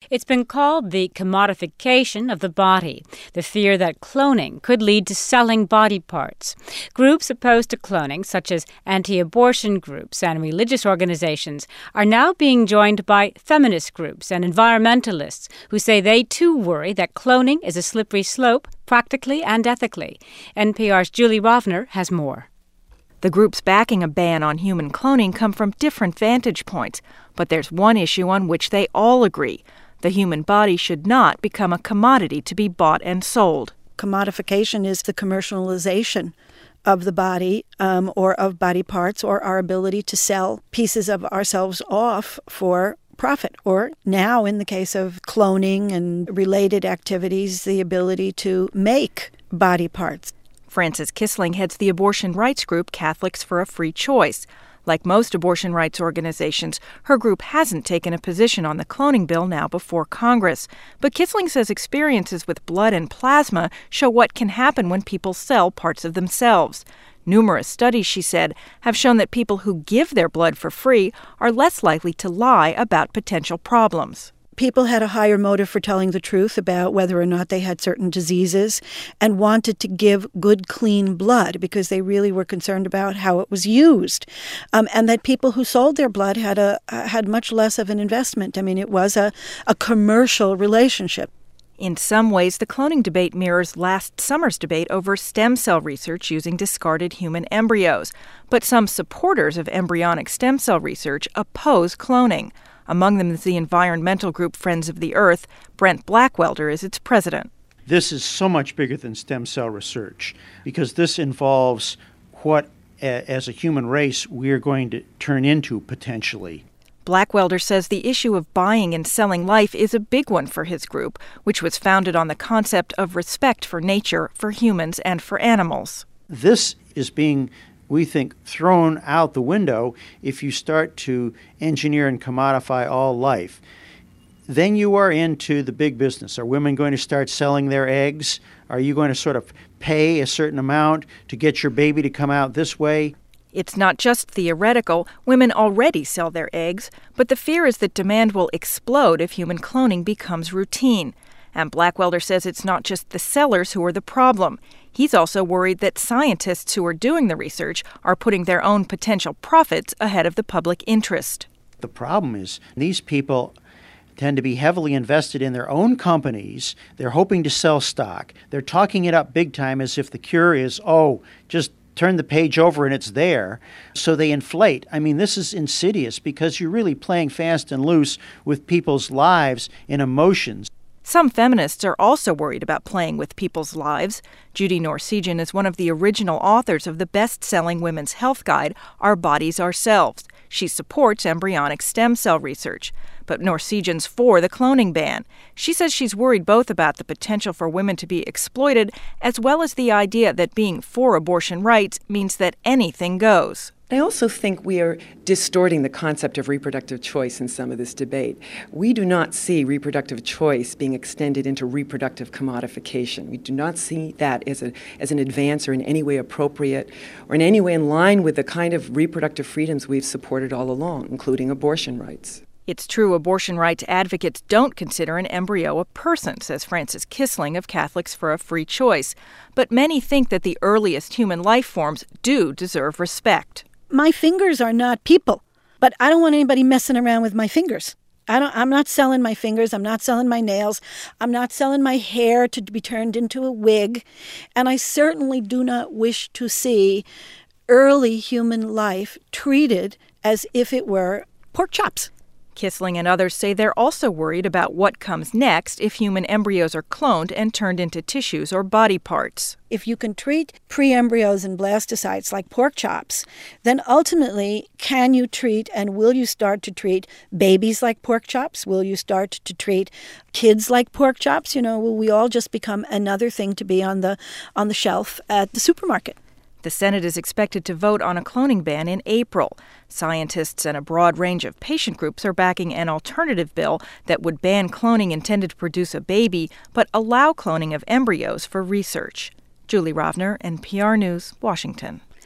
It's been called the commodification of the body, the fear that cloning could lead to selling body parts. Groups opposed to cloning, such as anti-abortion groups and religious organizations, are now being joined by feminist groups and environmentalists who say they too worry that cloning is a slippery slope, practically and ethically. NPR's Julie Rovner has more. The groups backing a ban on human cloning come from different vantage points, but there's one issue on which they all agree. The human body should not become a commodity to be bought and sold. Commodification is the commercialization of the body or of body parts, or our ability to sell pieces of ourselves off for profit, or now in the case of cloning and related activities, the ability to make body parts. Frances Kissling heads the abortion rights group Catholics for a Free Choice. Like most abortion rights organizations, her group hasn't taken a position on the cloning bill now before Congress. But Kissling says experiences with blood and plasma show what can happen when people sell parts of themselves. Numerous studies, she said, have shown that people who give their blood for free are less likely to lie about potential problems. People had a higher motive for telling the truth about whether or not they had certain diseases and wanted to give good, clean blood because they really were concerned about how it was used. And that people who sold their blood had much less of an investment. I mean, it was a commercial relationship. In some ways, the cloning debate mirrors last summer's debate over stem cell research using discarded human embryos. But some supporters of embryonic stem cell research oppose cloning. Among them is the environmental group Friends of the Earth. Brent Blackwelder is its president. This is so much bigger than stem cell research because this involves what, as a human race, we are going to turn into potentially. Blackwelder says the issue of buying and selling life is a big one for his group, which was founded on the concept of respect for nature, for humans, and for animals. This is being, we think, thrown out the window if you start to engineer and commodify all life. Then you are into the big business. Are women going to start selling their eggs? Are you going to sort of pay a certain amount to get your baby to come out this way? It's not just theoretical. Women already sell their eggs, but the fear is that demand will explode if human cloning becomes routine. And Blackwelder says it's not just the sellers who are the problem. He's also worried that scientists who are doing the research are putting their own potential profits ahead of the public interest. The problem is these people tend to be heavily invested in their own companies. They're hoping to sell stock. They're talking it up big time as if the cure is, just turn the page over and it's there. So they inflate. I mean, this is insidious because you're really playing fast and loose with people's lives and emotions. Some feminists are also worried about playing with people's lives. Judy Norsijan is one of the original authors of the best-selling women's health guide, Our Bodies, Ourselves. She supports embryonic stem cell research. But Norsijan's for the cloning ban. She says she's worried both about the potential for women to be exploited as well as the idea that being for abortion rights means that anything goes. I also think we are distorting the concept of reproductive choice in some of this debate. We do not see reproductive choice being extended into reproductive commodification. We do not see that as an advance or in any way appropriate or in any way in line with the kind of reproductive freedoms we've supported all along, including abortion rights. It's true abortion rights advocates don't consider an embryo a person, says Frances Kissling of Catholics for a Free Choice. But many think that the earliest human life forms do deserve respect. My fingers are not people, but I don't want anybody messing around with my fingers. I'm not selling my fingers. I'm not selling my nails. I'm not selling my hair to be turned into a wig. And I certainly do not wish to see early human life treated as if it were pork chops. Kissling and others say they're also worried about what comes next if human embryos are cloned and turned into tissues or body parts. If you can treat pre-embryos and blastocytes like pork chops, then ultimately can you treat and will you start to treat babies like pork chops? Will you start to treat kids like pork chops? Will we all just become another thing to be on the shelf at the supermarket? The Senate is expected to vote on a cloning ban in April. Scientists and a broad range of patient groups are backing an alternative bill that would ban cloning intended to produce a baby, but allow cloning of embryos for research. Julie Rovner, NPR News, Washington.